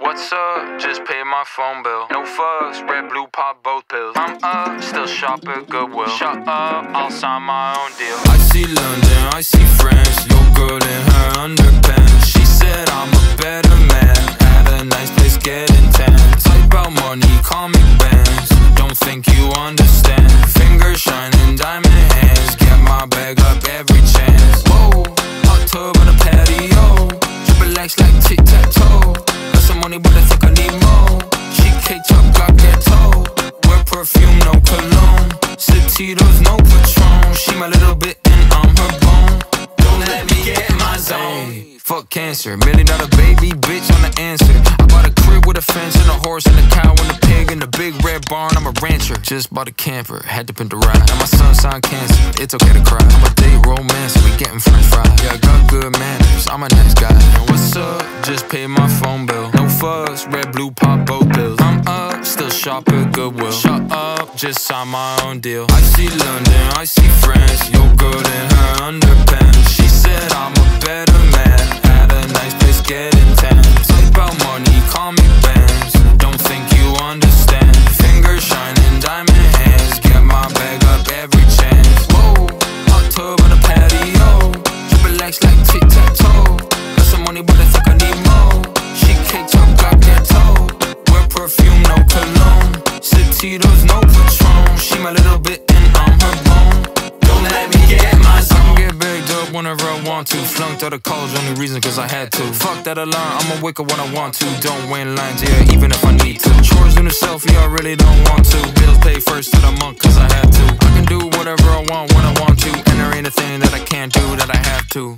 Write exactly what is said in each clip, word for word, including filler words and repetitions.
What's up? Just paid my phone bill. No fuss, red, blue, pop both pills. I'm up, still shop at Goodwill. Shut up, I'll sign my own deal. I see London, I see France. Your girl in her underpants. She said I'm a better man. At a nice place getting tan. Talk about money, call me bands. Don't think you understand. Fingers shining, diamond hands. Get my bag up every chance. Whoa, hot tub on a patio. Triple X like tic-tac-toe. Got some money but I think I need more. She K-chop, got ghetto. Wear perfume, no cologne. Satitos, no Patron. She my little bit and I'm her bone. Don't let me get in my zone. Fuck cancer, million dollar baby, bitch on the answer. I bought a crib with a fence and a horse and a cow and a pig and a big red barn. I'm a rancher, just bought a camper, had to pin the ride. And my son signed cancer, it's okay to cry. I'm a date romancer, we getting french fries. Yeah, I got good manners, I'm a nice guy. And what's up? Just paid my phone bill. No fuss, red, blue, pop both pills. I'm up, still shop at Goodwill. Shut up, just sign my own deal. I see London, I see France. Your girl in her underpants. She said I'm a better man. At a nice place getting tan. Talk about money, call me bands. Don't think you understand. Fingers shining, diamond hands. Get my bag up every chance. Whoa, hot tub on a patio. Triple X like tic-tac-toe. Got some money but I think I need more. She K-chop, got ghetto. Wear perfume, no cologne. Satitos, no Patron. She my little bit and I'm her bone. Don't let me get my zone. Get bagged up whenever I want to. Flunked out of college, only reason cause I had to. Fuck that alarm, I'ma wake up when I want to. Don't wait in lines, yeah, even if I need to. Chores in a selfie, I really don't want to. Bills pay first of the month cause I had to. I can do whatever I want when I want to. And there ain't a thing that I can't do that I have to.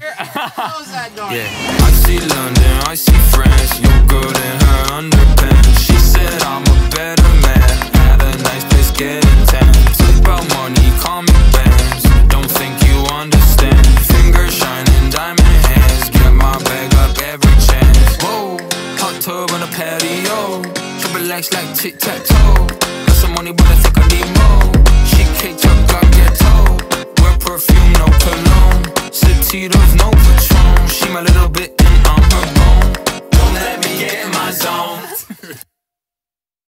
Yeah, I see London, I see France. Your girl in her underpants. She said I'm a better man. At a nice place getting tan. Talk about money, call me bands. Don't think you understand. Fingers shining, diamond hands. Get my bag up every chance. Whoa, hot tub on a patio. Triple X like tic-tac-toe. Got some money but I think I need more. She K-chop, got ghetto. Wear perfume, no cologne. Satitos, no Patron. She my little bit